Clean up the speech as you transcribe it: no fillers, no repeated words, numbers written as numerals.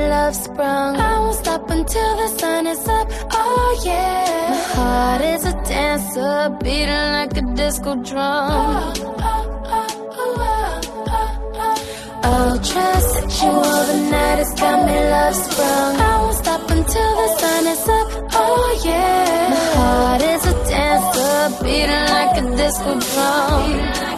love sprung. I won't stop until the sun is up, oh yeah. My heart is a dancer, beating like a disco drum. Ultra sexual, the night has got me love sprung. I won't stop until the sun is up, oh yeah. My heart is a dancer, beating like a disco drum.